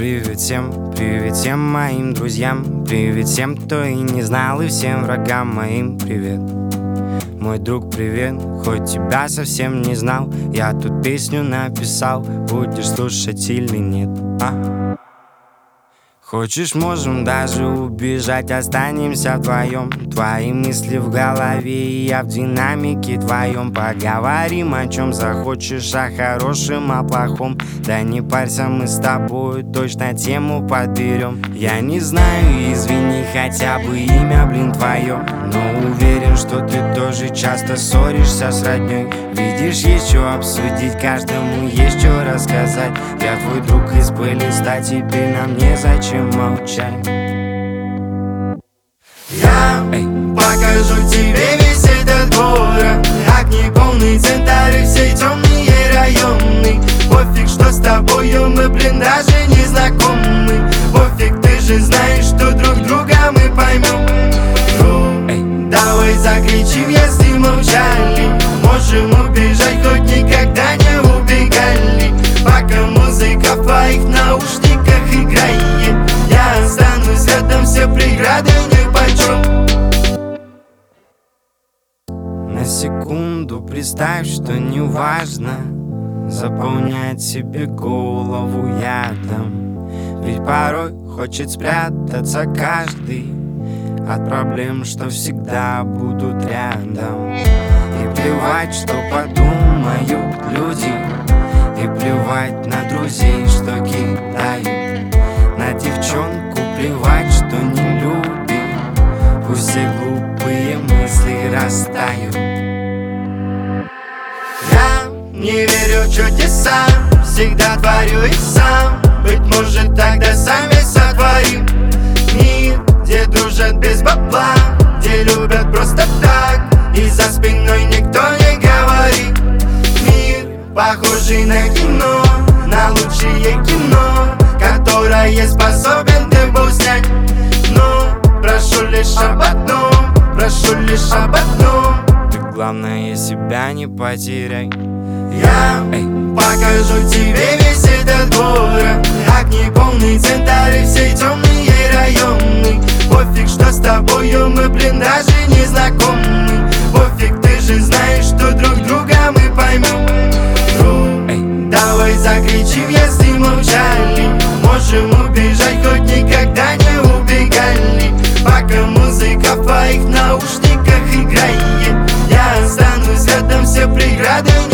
привет всем моим друзьям, привет всем, кто и не знал, и всем врагам моим привет. Мой друг, привет, хоть тебя совсем не знал, я тут песню написал, будешь слушать или нет, Хочешь, можем даже убежать, останемся вдвоем. Твои мысли в голове, и я в динамике твоем. Поговорим о чем захочешь, о хорошем, о плохом. Да не парься, мы с тобой точно тему подберем. Я не знаю, извини, хотя бы имя, твое, но уверен, что ты тоже часто ссоришься с родней. Видишь, есть что обсудить, каждому есть что рассказать. Я твой друг из плейлиста, теперь нам незачем молчать. Я покажу тебе весь этот город, огни полный центр и все темные районы. Пофиг, что с тобою мы, даже не знакомы. Пофиг, ты же знаешь, что друг друга мы поймем. Давай закричим, если молчали. Можем убежать, хоть никогда не убегали. Пока музыка в твоих наушниках играет, я останусь рядом, все преграды нипочем. На секунду представь, что неважно заполнять себе голову ядом. Ведь порой хочет спрятаться каждый от проблем, что всегда будут рядом. И плевать, что подумают люди, и плевать на друзей, что кидают. На девчонку плевать, что не любит. Пусть все глупые мысли растают. Я не верю в чудеса, всегда творю их сам. Быть может, тогда сами сотворим мир, где дружат без бабла, где любят просто так, и за спиной никто не говорит. Мир, похожий на кино, на лучшее кино, которое способен ты был снять. Но прошу лишь об одном, прошу лишь об одном. Ты, главное, себя не потеряй. Я покажу тебе весь этот город, огни полный центр и все темные районы. Пофиг, что с тобою мы, даже не знакомы. Пофиг, ты же знаешь, что друг друга мы поймем. Давай закричим, если молчали. Можем убежать, хоть никогда не убегали. Пока музыка в твоих наушниках играет, я останусь рядом, все преграды